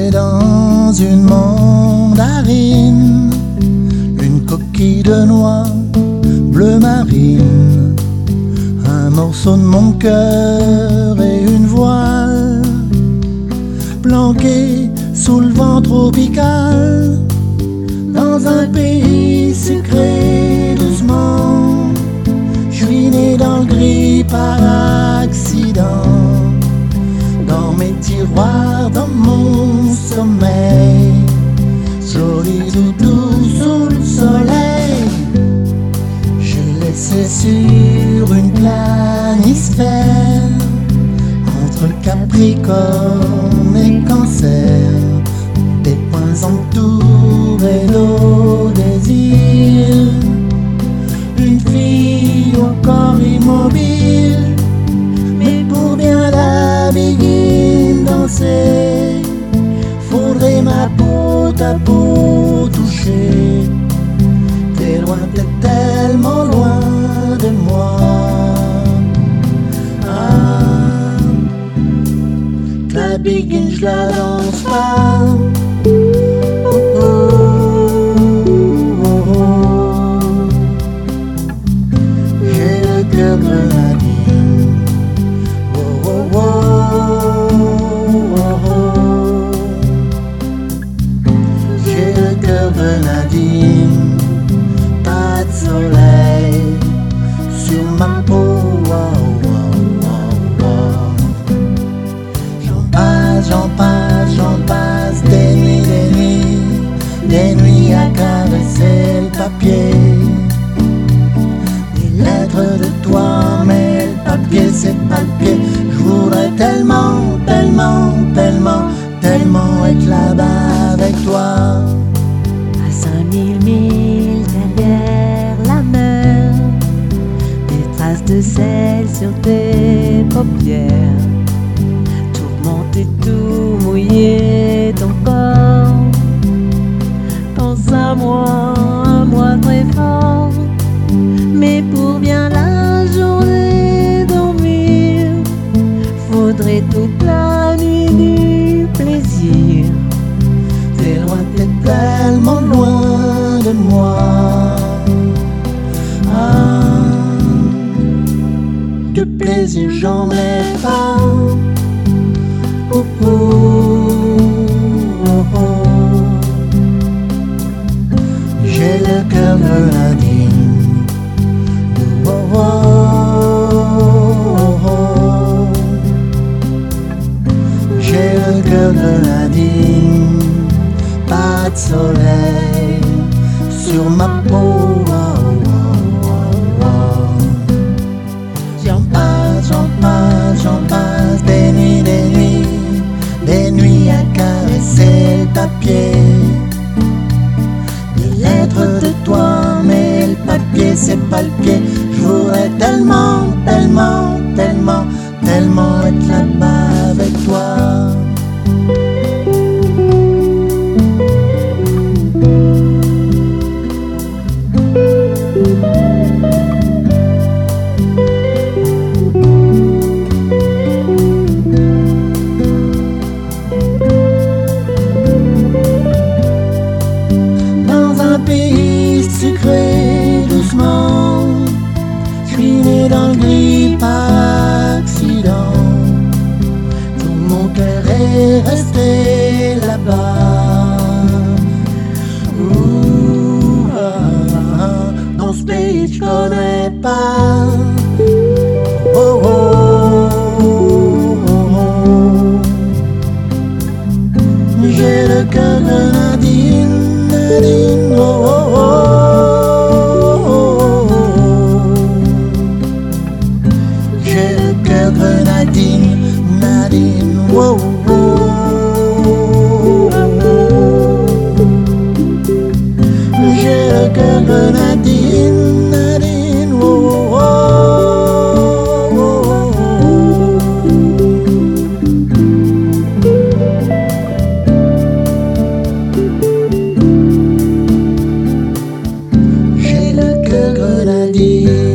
dans une mandarine, une coquille de noix bleu marine, un morceau de mon cœur et une voile, planqué sous le vent tropical, dans un pays sucré doucement. Je suis né dans le gris par accident, dans mes tiroirs, dans mon sommeil, joli doudou sous le soleil. Je laissais sur une planisphère, entre Capricorne et Cancer, des points entourés d'eau désir. Une fille au corps immobile, mais pour bien la biguine danser, faudrait ma peau, ta peau toucher. T'es loin, t'es tellement loin de moi. Ah, que la biguine je la danse pas. Grenadine, pas de soleil sur ma peau. J'en passe, j'en passe, j'en passe des nuits à caresser le papier, des lettres de toi, mais le papier c'est pas le pied. Je voudrais tellement, tellement, tellement, tellement être là-bas avec toi. 5000 milles derrière la mer, des traces de sel sur tes paupières, tourmenté, tout mouillé ton corps. Pense à moi très fort, mais pour bien la journée dormir, faudrait toute la nuit du plaisir. T'es loin, t'es tellement loin de moi. Ah, de plaisir j'en ai pas. Oh, oh, oh, oh. J'ai le cœur grenadine. Oh, oh, oh, oh. J'ai le cœur grenadine, pas de soleil sur ma peau. J'en passe, j'en passe, j'en passe des nuits à caresser le papier, des lettres de toi, mais le papier c'est pas le pied. Je voudrais tellement, tellement, tellement, tellement être là-bas avec toi. Pays sucré doucement, je suis né dans le gris par accident. Tout mon cœur est resté là-bas. Ouh, ah, ah, dans ce pays je connais pas. Oh, oh, oh, oh, oh. J'ai le cœur grenadine. Oh, oh, oh, oh, oh. J'ai le cœur grenadine, Nadine. Oh, oh, oh, oh. J'ai le cœur grenadine, Nadine. Oh, oh, oh, oh. Grenadine.